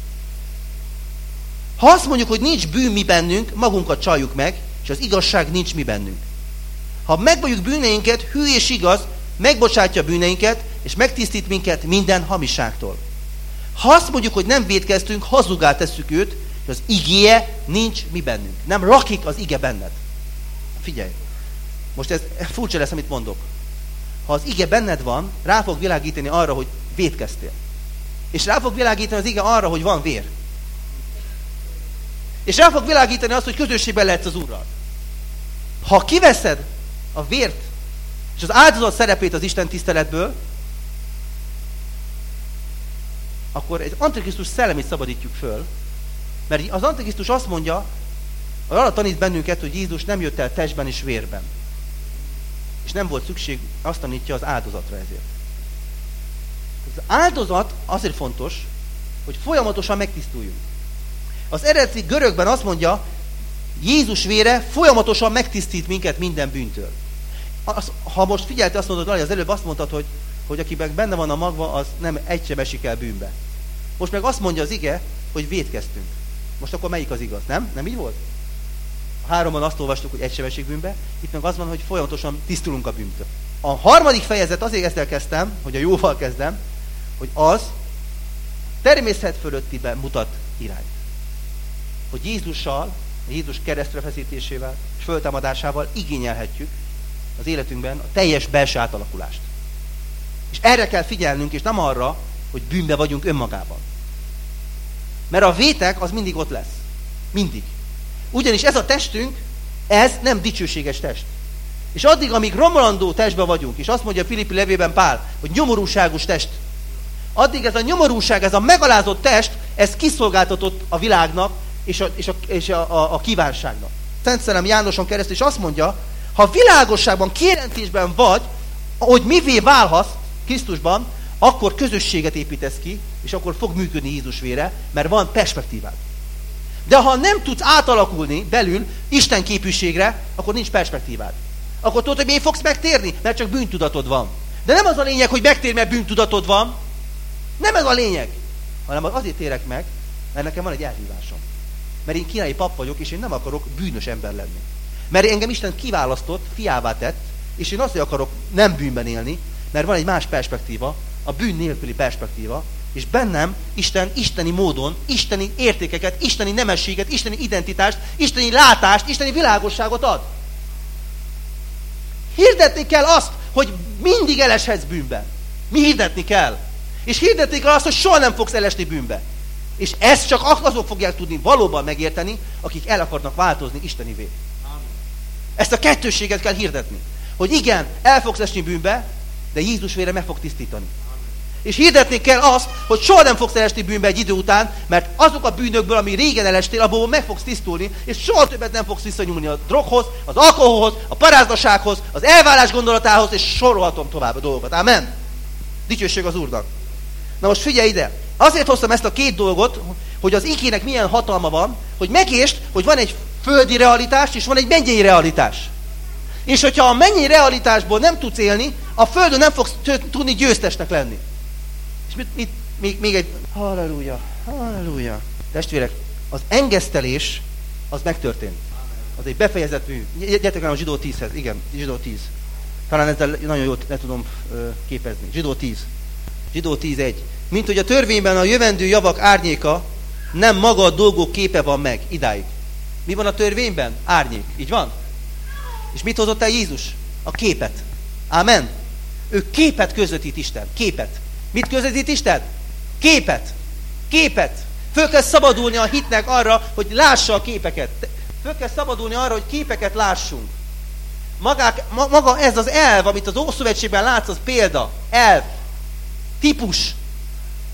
Ha azt mondjuk, hogy nincs bűn mi bennünk, magunkat csaljuk meg, és az igazság nincs mi bennünk. Ha megvalljuk bűneinket, hű és igaz, megbocsátja bűneinket, és megtisztít minket minden hamiságtól. Ha azt mondjuk, hogy nem vétkeztünk, hazugá tesszük őt, és az igéje nincs mi bennünk. Nem lakik az ige benned. Figyelj! Most ez furcsa lesz, amit mondok. Ha az ige benned van, rá fog világítani arra, hogy vétkeztél. És rá fog világítani az ige arra, hogy van vér. És rá fog világítani azt, hogy közösségben lehetsz az Úrral. Ha kiveszed a vért és az áldozat szerepét az Isten tiszteletből, akkor egy Antikrisztus szellemét szabadítjuk föl, mert az Antikrisztus azt mondja, hogy arra tanít bennünket, hogy Jézus nem jött el testben és vérben. És nem volt szükség, azt tanítja, az áldozatra ezért. Az áldozat azért fontos, hogy folyamatosan megtisztuljunk. Az eredeti görögben azt mondja, Jézus vére folyamatosan megtisztít minket minden bűntől. Ha most figyeltél, azt mondod, az előbb azt mondtad, hogy akiben benne van a magva, az nem egy sem esik el bűnbe. Most meg azt mondja az ige, hogy vétkeztünk. Most akkor melyik az igaz? Nem? Nem így volt? A 3-ban azt olvastuk, hogy egy sem esik bűnbe, itt meg az van, hogy folyamatosan tisztulunk a bűntől. A 3. fejezet, azért ezt elkezdtem, hogy a jóval kezdem, hogy az természet fölöttiben mutat irányt. Hogy Jézus keresztre feszítésével és föltámadásával igényelhetjük az életünkben a teljes belső átalakulást. És erre kell figyelnünk, és nem arra, hogy bűnbe vagyunk önmagában. Mert a vétek az mindig ott lesz. Mindig. Ugyanis ez a testünk, ez nem dicsőséges test. És addig, amíg romolandó testben vagyunk, és azt mondja a Filippi levében Pál, hogy nyomorúságos test, addig ez a nyomorúság, ez a megalázott test, ez kiszolgáltatott a világnak és a kívánságnak. Szent Szellem Jánoson keresztül is azt mondja, ha világosságban, kijelentésben vagy, hogy mivé válhatsz Krisztusban, akkor közösséget építesz ki, és akkor fog működni Jézus vére, mert van perspektívád. De ha nem tudsz átalakulni belül Isten képűségre, akkor nincs perspektívád. Akkor tudod, hogy miért fogsz megtérni? Mert csak bűntudatod van. De nem az a lényeg, hogy megtérj, mert bűntudatod van. Nem ez a lényeg. Hanem azért térek meg, mert nekem van egy elhívásom. Mert én királyi pap vagyok, és én nem akarok bűnös ember lenni. Mert engem Isten kiválasztott, fiává tett, és én azt akarok nem bűnben élni, mert van egy más perspektíva, a bűn nélküli perspektíva, és bennem Isten isteni módon, isteni értékeket, isteni nemességet, isteni identitást, isteni látást, isteni világosságot ad. Hirdetni kell azt, hogy mindig eleshetsz bűnben. Mi hirdetni kell? És hirdetni kell azt, hogy soha nem fogsz elesni bűnbe. És ezt csak azok fogják tudni valóban megérteni, akik el akarnak változni istenivé. Ezt a kettősséget kell hirdetni. Hogy igen, el fogsz esni bűnbe, de Jézus vére meg fog tisztítani. És hirdetni kell azt, hogy soha nem fogsz elesni bűnbe egy idő után, mert azok a bűnökből, ami régen elestél, abból meg fogsz tisztulni, és soha többet nem fogsz visszanyúlni a droghoz, az alkoholhoz, a parázdasághoz, az elválás gondolatához, és sorolhatom tovább a dolgokat. Amen? Dicsőség az Úrnak. Na most figyelj ide! Azért hoztam ezt a két dolgot, hogy az igének milyen hatalma van, hogy megértsd, hogy van egy földi realitás, és van egy mennyei realitás. És hogyha a mennyei realitásból nem tudsz élni, a földön nem fogsz tudni győztesnek lenni. És még egy... Halleluja, halleluja. Testvérek, az engesztelés, az megtörtént. Az egy befejezett mű. Gyertek el a Zsidó 10-hez. Igen, Zsidó 10. Talán ezzel nagyon jól le tudom képezni. Zsidó 10. Zsidó 10.1. Mint hogy a törvényben a jövendő javak árnyéka, nem maga a dolgok képe van meg. Idáig. Mi van a törvényben? Árnyék. Így van? És mit hozott el Jézus? A képet. Amen. Ő képet közvetít Isten. Képet. Mit közvetít Isten? Képet. Képet. Föl kell szabadulni a hitnek arra, hogy lássa a képeket. Föl kell szabadulni arra, hogy képeket lássunk. Maga ez az elv, amit az Ószövetségben látsz, az példa. Elv. Típus.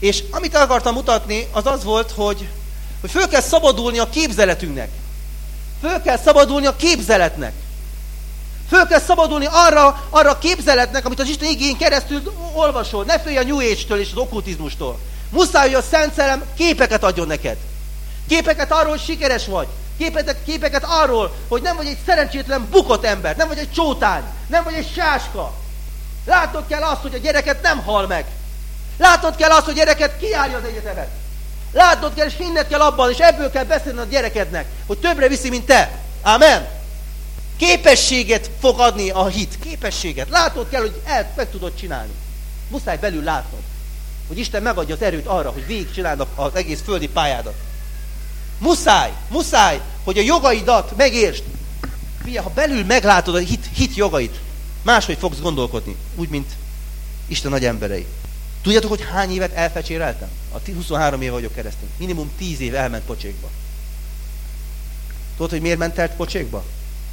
És amit el akartam mutatni, az az volt, hogy föl kell szabadulni a képzeletünknek. Föl kell szabadulni a képzeletnek. Föl kell szabadulni arra a képzeletnek, amit az Isten igéjén keresztül olvasol. Ne félj a New Age-től és az okkultizmustól. Muszáj, hogy a Szent Szellem képeket adjon neked. Képeket arról, hogy sikeres vagy. Képeket arról, hogy nem vagy egy szerencsétlen bukott ember, nem vagy egy csótány, nem vagy egy sáska. Látnod kell azt, hogy a gyereket nem hal meg. Látnod kell azt, hogy a gyereket kijárja az egyetemet. Látnod kell, és hinned kell abban, és ebből kell beszélni a gyerekednek, hogy többre viszi, mint te. Amen. Képességet fog adni a hit. Képességet. Látnod kell, hogy meg tudod csinálni. Muszáj belül látnod, hogy Isten megadja az erőt arra, hogy végigcsináld az egész földi pályádat. Muszáj, hogy a jogaidat megértsd. Figyelj, ha belül meglátod a hit jogait, máshogy fogsz gondolkodni. Úgy, mint Isten nagy emberei. Tudjátok, hogy hány évet elfecséreltem? 23 éve vagyok keresztény. Minimum 10 év elment pocsékba. Tudod, hogy miért ment el pocsékba?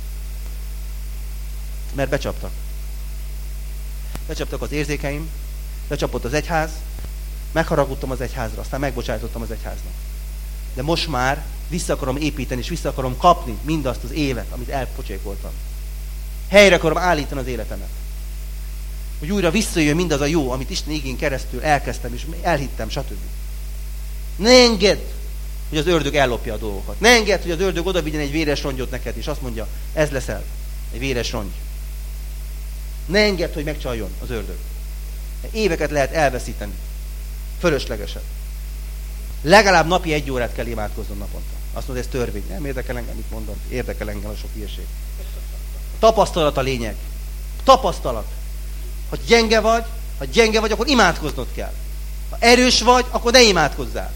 Mert becsaptak. Becsaptak az érzékeim, becsapott az egyház, megharagudtam az egyházra, aztán megbocsájtottam az egyháznak. De most már vissza akarom építeni, és vissza akarom kapni mindazt az évet, amit elpocsékoltam. Helyre akarom állítani az életemet. Hogy újra visszajöjjön mindaz a jó, amit Isten igén keresztül elkezdtem, és elhittem, stb. Ne engedd, hogy az ördög ellopja a dolgokat. Ne engedd, hogy az ördög oda vigyen egy véres rongyot neked, és azt mondja, ez leszel, egy véres rongy. Ne engedd, hogy megcsaljon az ördög. Éveket lehet elveszíteni. Fölöslegesen. Legalább napi 1 órát kell imádkozzon naponta. Azt mondod, ez törvény. Nem érdekel engem, mit mondom. Érdekel engem a sok hülyeség. Tapasztalat a lényeg. Tapasztalat. Ha gyenge vagy, akkor imádkoznod kell. Ha erős vagy, akkor ne imádkozzál.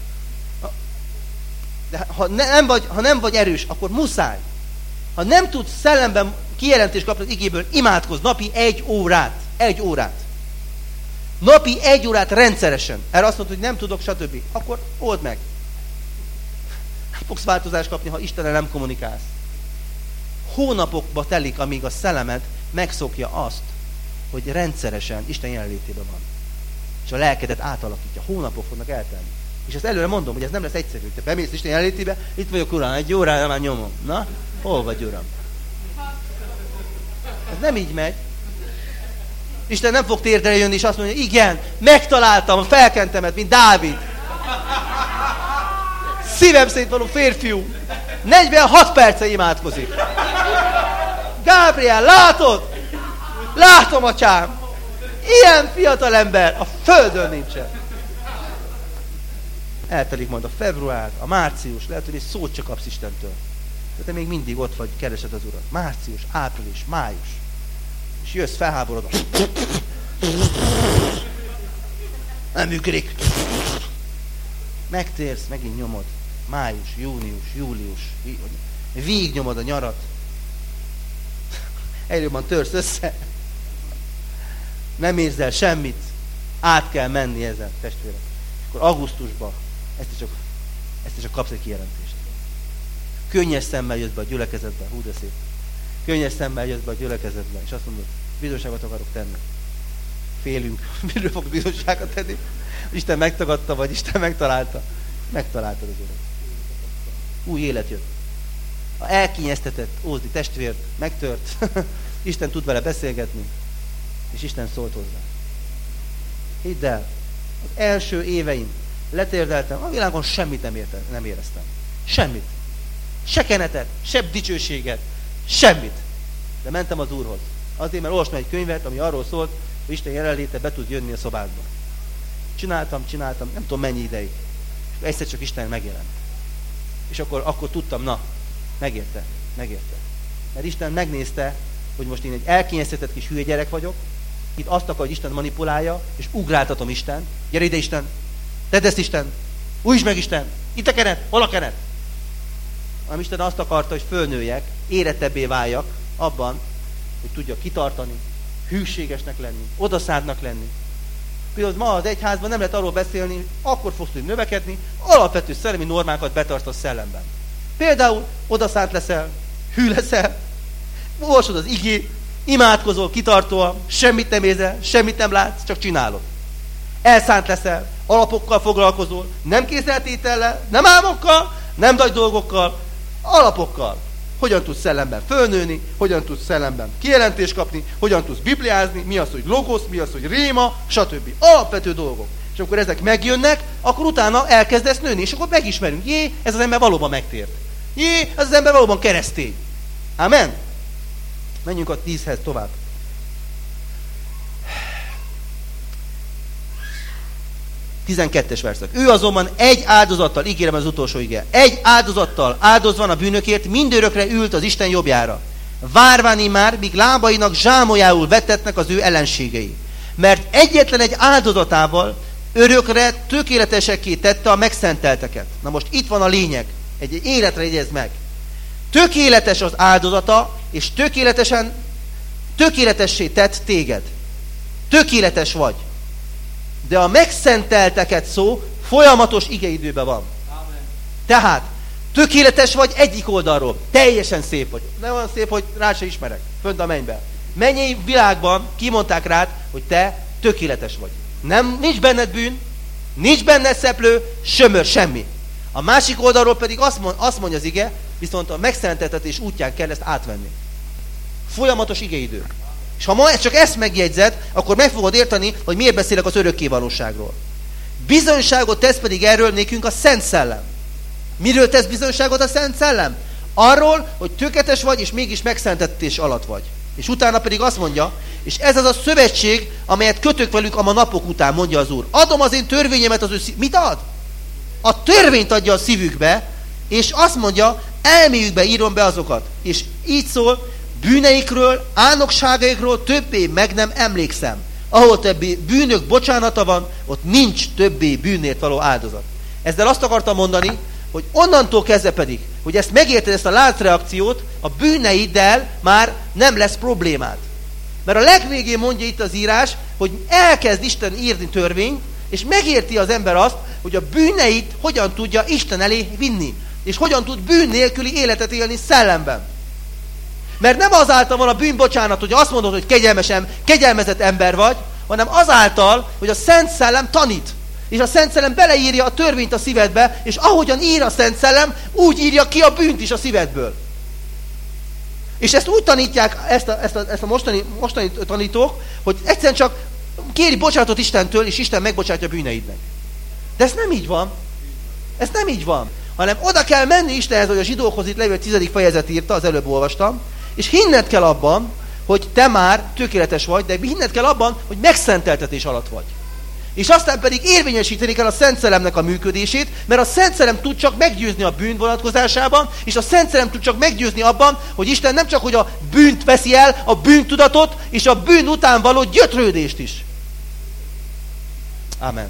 De ha nem vagy erős, akkor muszáj. Ha nem tudsz szellemben kijelentést kapni az igéből, imádkozz napi 1 órát. 1 órát. Napi 1 órát rendszeresen. Erre azt mondod, hogy nem tudok, stb. Akkor old meg. Fogsz változást kapni, ha Istennel nem kommunikálsz. Hónapokba telik, amíg a szellemed megszokja azt, hogy rendszeresen Isten jelenlétében van. És a lelkedet átalakítja. Hónapok fognak eltelni. És ezt előre mondom, hogy ez nem lesz egyszerű. Te bemész Isten jelenlétébe, itt vagyok, Uram, 1 órára már nyomom. Na, hol vagy, Uram? Ez nem így megy. Isten nem fog térdre jönni, és azt mondja, igen, megtaláltam a felkentemet, mint Dávid. Szívem szerint való férfiú. 46 perce imádkozik. Gábriel, látod? Látom, atyám. Ilyen fiatal ember a földön nincsen. Eltelik majd a február, a március, lehet, hogy egy szót csak kapsz Istentől. De te még mindig ott vagy, keresed az Urat. Március, április, május. És jössz, felháborodva. Nem működik. Megtérsz, megint nyomod. Május, június, július. Végig nyomod a nyarat. Előbb törsz össze. Nem érzel semmit. Át kell menni ezen, testvérek. Akkor augusztusban ezt csak kapsz egy kijelentést. Könnyes szemmel jössz be a gyülekezetbe. Hú, de szép. Könnyes szemmel jössz be a gyülekezetbe, és azt mondod, bizonyságot akarok tenni. Félünk. Miről fog bizonyságot tenni? Isten megtagadta, vagy Isten megtalálta? Megtaláltad az Urat. Új élet jött. A elkényeztetett ózdi testvért megtört, Isten tud vele beszélgetni, és Isten szólt hozzá. Hidd el, az első éveim letérdeltem, a világon semmit nem éreztem. Semmit. Se kenetet, se dicsőséget, semmit. De mentem az Úrhoz. Azért, mert olvastam egy könyvet, ami arról szólt, hogy Isten jelenléte be tud jönni a szobádba. Csináltam, nem tudom mennyi ideig. És egyszer csak Isten megjelent. És akkor tudtam, na, megérte. Mert Isten megnézte, hogy most én egy elkényeztetett kis hülye gyerek vagyok, itt azt akar, hogy Isten manipulálja, és ugráltatom Isten. Gyere ide, Isten! Tedd ezt, Isten! Újtsd meg, Isten! Itt a kenet! Hol a kenet? Hanem Isten azt akarta, hogy fölnőjek, érettebbé váljak abban, hogy tudjak kitartani, hűségesnek lenni, odaszántnak lenni. Például ma az egyházban nem lehet arról beszélni, akkor fogsz tudni növekedni, alapvető szellemi normákat betartasz szellemben. Például odaszánt leszel, hű leszel, olvasod az igét, imádkozol kitartóan, semmit nem érzel, semmit nem látsz, csak csinálod. Elszánt leszel, Alapokkal foglalkozol, nem kézzeltétellel, nem álmokkal, nem nagy dolgokkal, alapokkal. Hogyan tudsz szellemben fölnőni, hogyan tudsz szellemben kijelentést kapni, hogyan tudsz bibliázni, mi az, hogy logosz, mi az, hogy réma, stb. Alapvető dolgok. És amikor ezek megjönnek, akkor utána elkezdesz nőni, és akkor megismerünk. Jé, ez az ember valóban megtért. Jé, ez az ember valóban keresztény. Amen? Menjünk a 10-hez tovább. Tizenkettes verszak. Ő azonban egy áldozattal, ígérem az utolsó ige, egy áldozattal áldozvan a bűnökért mindörökre ült az Isten jobbjára. Várván immár, míg lábainak zsámolyául vetetnek az ő ellenségei. Mert egyetlen egy áldozatával örökre tökéletesekké tette a megszentelteket. Na most itt van a lényeg. Egy életre jegyezd meg. Tökéletes az áldozata, és tökéletessé tett téged. Tökéletes vagy. De a megszentelteket szó folyamatos igeidőben van. Amen. Tehát tökéletes vagy egyik oldalról. Teljesen szép vagy. Nem olyan szép, hogy rá se ismerek. Fönt a mennyben. Mennyei világban kimondták rád, hogy te tökéletes vagy. Nincs benned bűn, nincs benned szeplő, sömör, semmi. A másik oldalról pedig azt mondja az ige, viszont a megszenteltetés útján kell ezt átvenni. Folyamatos igeidő. És ha ma csak ezt megjegyzed, akkor meg fogod érteni, hogy miért beszélek az örökkévalóságról. Bizonyságot tesz pedig erről nékünk a Szent Szellem. Miről tesz bizonyságot a Szent Szellem? Arról, hogy tökéletes vagy, és mégis megszenteltetés alatt vagy. És utána pedig azt mondja, és ez az a szövetség, amelyet kötök velük a ma napok után, mondja az Úr. Adom az én törvényemet az ő Mit ad? A törvényt adja a szívükbe, és azt mondja, elméjükbe írom be azokat. És így szól, bűneikről, álnokságaikról többé meg nem emlékszem. Ahol többé bűnök bocsánata van, ott nincs többé bűnért való áldozat. Ezzel azt akartam mondani, hogy onnantól kezdve pedig, hogy ezt megérted, ezt a láncreakciót, a bűneiddel már nem lesz problémád. Mert a legvégén mondja itt az írás, hogy elkezd Isten írni törvényt, és megérti az ember azt, hogy a bűneit hogyan tudja Isten elé vinni. És hogyan tud bűn nélküli életet élni szellemben. Mert nem azáltal van a bűnbocsánat, hogy azt mondod, hogy kegyelmezett ember vagy, hanem azáltal, hogy a Szent Szellem tanít. És a Szent Szellem beleírja a törvényt a szívedbe, és ahogyan ír a Szent Szellem, úgy írja ki a bűnt is a szívedből. És ezt úgy tanítják, ezt a mostani tanítók, hogy egyszerűen csak kéri bocsánatot Istentől, és Isten megbocsátja bűneidnek. De ez nem így van. Ez nem így van. Hanem oda kell menni Istenhez, hogy a zsidókhoz itt levő 10. fejezet írta, az előbb olvastam, és hinned kell abban, hogy te már tökéletes vagy, de hinned kell abban, hogy megszenteltetés alatt vagy. És aztán pedig érvényesíteni kell a Szent Szellemnek a működését, mert a Szent Szellem tud csak meggyőzni a bűn vonatkozásában, és a Szent Szellem tud csak meggyőzni abban, hogy Isten nem csak, hogy a bűnt veszi el, a bűntudatot, és a bűn után való gyötrődést is. Amen.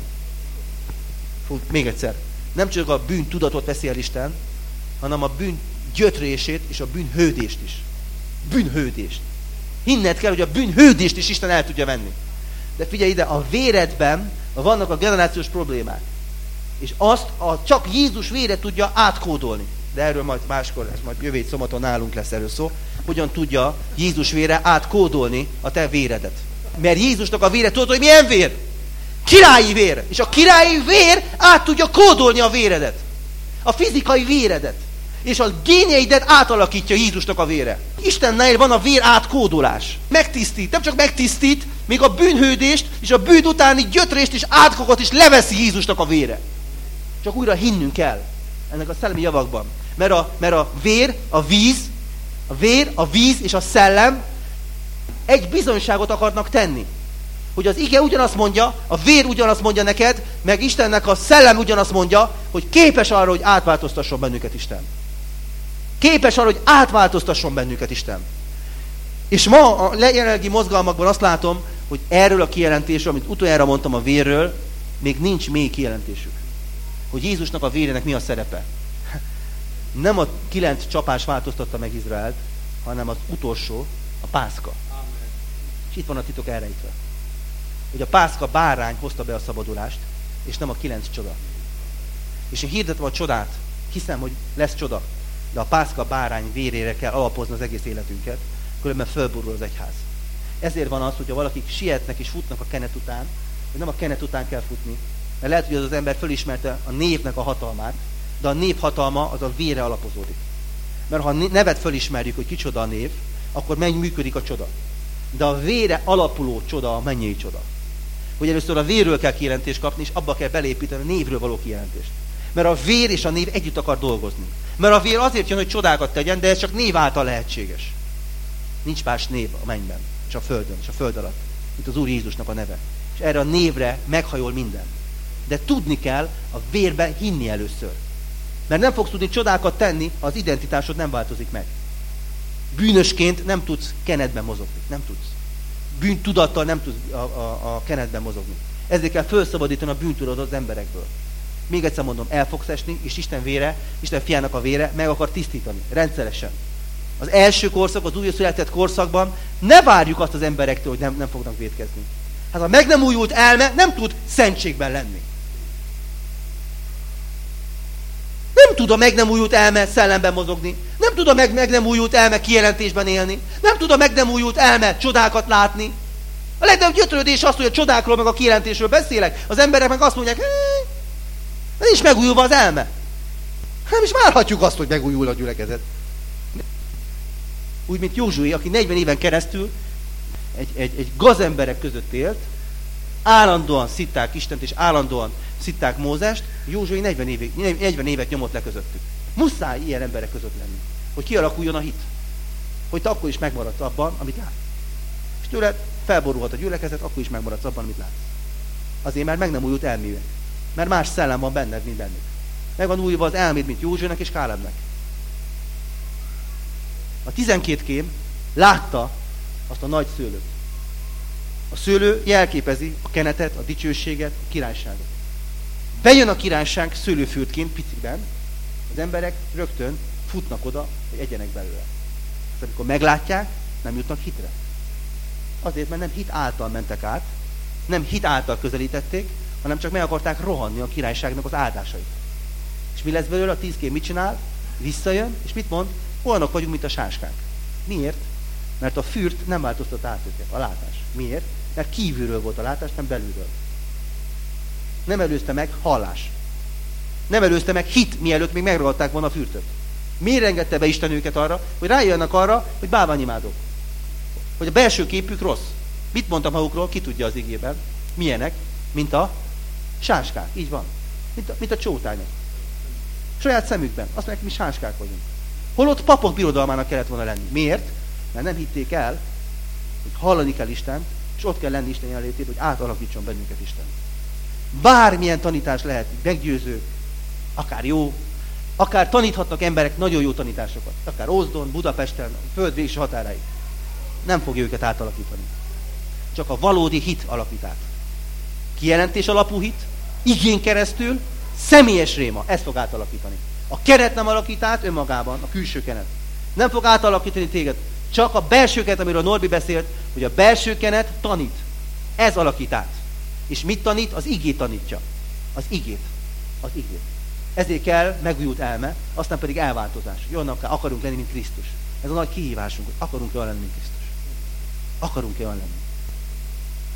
Még egyszer. Nem csak a bűntudatot veszi el Isten, hanem a bűn gyötrését és a bűnhődést is. Bűnhődést. Hinned kell, hogy a bűnhődést is Isten el tudja venni. De figyelj ide, a véredben vannak a generációs problémák. És azt csak Jézus vére tudja átkódolni. De erről majd máskor lesz, majd jövő szombaton nálunk lesz erről szó. Hogyan tudja Jézus vére átkódolni a te véredet. Mert Jézusnak a vére, tudod, hogy milyen vér? Királyi vér. És a királyi vér át tudja kódolni a véredet. A fizikai véredet. És a génjeidet átalakítja Jézusnak a vére. Istennél van a vér átkódolás. Megtisztít, nem csak megtisztít, még a bűnhődést és a bűn utáni gyötrést és átkokat is leveszi Jézusnak a vére. Csak újra hinnünk kell ennek a szellemi javakban. Mert a vér, a víz és a szellem egy bizonyságot akarnak tenni. Hogy az ige ugyanazt mondja, a vér ugyanazt mondja neked, meg Istennek a szellem ugyanazt mondja, hogy képes arra, hogy átváltoztasson bennünket Isten. Képes arra, hogy átváltoztasson bennünket Isten. És ma a jelenlegi mozgalmakban azt látom, hogy erről a kijelentésről, amit utoljára mondtam a vérről, még nincs mély kijelentésük. Hogy Jézusnak a vérének mi a szerepe. Nem a 9 csapás változtatta meg Izraelt, hanem az utolsó, a Pászka. Amen. És itt van a titok elrejtve. Hogy a Pászka bárány hozta be a szabadulást, és nem a 9 csoda. És én hirdetem a csodát, hiszem, hogy lesz csoda, de a Pászka bárány vérére kell alapozni az egész életünket, különben fölborul az egyház. Ezért van az, hogyha valakik sietnek és futnak a kenet után, hogy nem a kenet után kell futni, Mert lehet, hogy az ember fölismerte a névnek a hatalmát, de a név hatalma az a vére alapozódik. Mert ha a nevet fölismerjük, hogy kicsoda a név, akkor működik a csoda. De a vére alapuló csoda a mennyei csoda. Hogy először a vérről kell kijelentést kapni, és abba kell belépíteni a névről való kijelentést. Mert a vér és a név együtt akar dolgozni. Mert a vér azért jön, hogy csodákat tegyen, de ez csak név által lehetséges. Nincs más név a mennyben, és a földön, és a föld alatt, mint az Úr Jézusnak a neve. És erre a névre meghajol minden. De tudni kell a vérben hinni először. Mert nem fogsz tudni csodákat tenni, ha az identitásod nem változik meg. Bűnösként nem tudsz kenetben mozogni. Nem tudsz. Bűntudattal nem tudsz a kenetben mozogni. Ezért kell felszabadítani a bűntudatot az emberekből. Még egyszer mondom, el fogsz esni, és Isten vére, Isten fiának a vére meg akar tisztítani. Rendszeresen. Az első korszak, az újjászületett korszakban ne várjuk azt az emberektől, hogy nem fognak vétkezni. Hát a meg nem újult elme nem tud szentségben lenni. Nem tud a meg nem újult elme szellemben mozogni. Nem tud a meg nem újult elme kijelentésben élni. Nem tud a meg nem újult elme csodákat látni. A legnagyobb gyötrődés az, hogy a csodákról meg a kijelentésről beszélek. Az emberek meg azt mondják, nincs megújulva az elme. Nem is várhatjuk azt, hogy megújul a gyülekezet. Úgy, mint Józsué, aki 40 éven keresztül egy gazemberek között élt, állandóan szitták Istent, és állandóan szitták Mózest, Józsué 40 évet nyomott le közöttük. Muszáj ilyen emberek között lenni, hogy kialakuljon a hit. Hogy te akkor is megmaradsz abban, amit látsz. És tőled felborulhat a gyülekezet, akkor is megmaradsz abban, amit látsz. Azért, mert meg nem újult elmének. Mert más szellem van benned, mint bennük. Meg van újulva az elméd, mint Józsuének és Kálebnek. A 12 kém látta azt a nagy szőlőt. A szőlő jelképezi a kenetet, a dicsőséget, a királyságot. Bejön a királyság szőlőfürtként, piciben, az emberek rögtön futnak oda, hogy egyenek belőle. Azt amikor meglátják, nem jutnak hitre. Azért, mert nem hit által mentek át, nem hit által közelítették, hanem csak meg akarták rohanni a királyságnak az áldásait. És mi lesz belőle? A 10 kém mit csinál? Visszajön, és mit mond? Olyanok vagyunk, mint a sáskák. Miért? Mert a fürt nem változtatta át őket, a látás. Miért? Mert kívülről volt a látás, nem belülről. Nem előzte meg hallás. Nem előzte meg hit, mielőtt még megragadták volna a fürtöt. Miért engedte be Isten őket arra, hogy rájönnek arra, hogy bálványimádók? Hogy a belső képük rossz. Mit mondtam magukról? Ki tudja az igében? Milyenek? Mint a sáskák. Így van. Mint a csótányok. Saját szemükben. Azt mondják, mi sáskák vagyunk. Holott papok birodalmának kellett volna lenni. Miért? Mert nem hitték el, hogy hallani kell Istent, és ott kell lenni Isten jelenlétében, hogy átalakítson bennünket Isten. Bármilyen tanítás lehet, meggyőző, akár jó, akár taníthatnak emberek nagyon jó tanításokat, akár Ózdon, Budapesten, a föld végső határáig. Nem fogja őket átalakítani. Csak a valódi hit alakít át. Kijelentés alapú hit, igén keresztül, személyes réma, ez fog átalakítani. A keret nem alakít át önmagában, a külső kenet. Nem fog átalakítani téged. Csak a belső kenet, amiről Norbi beszélt, hogy a belső kenet tanít. Ez alakít át. És mit tanít? Az igét tanítja. Az igét. Az igét. Ezért kell megújult elme, aztán pedig elváltozás. Jónak akarunk lenni, mint Krisztus. Ez a nagy kihívásunk, hogy akarunk olyan lenni, mint Krisztus. Akarunk olyan lenni.